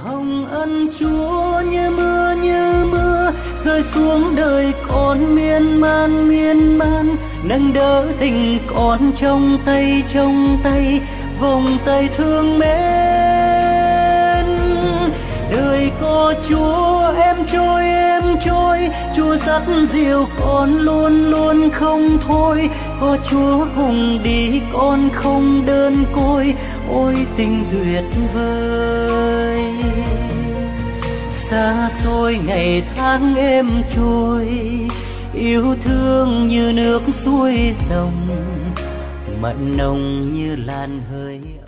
hồng ân Chúa như mưa rơi xuống đời con miên man nâng đỡ tình con trong tay vòng tay thương mến. Đời có Chúa em trôi Chúa dắt dìu con luôn không thôi, có Chúa cùng đi con không đơn côi, ôi tình tuyệt vời. Xa xôi ngày tháng êm trôi, yêu thương như nước suối rồng, mặn nồng như làn hơi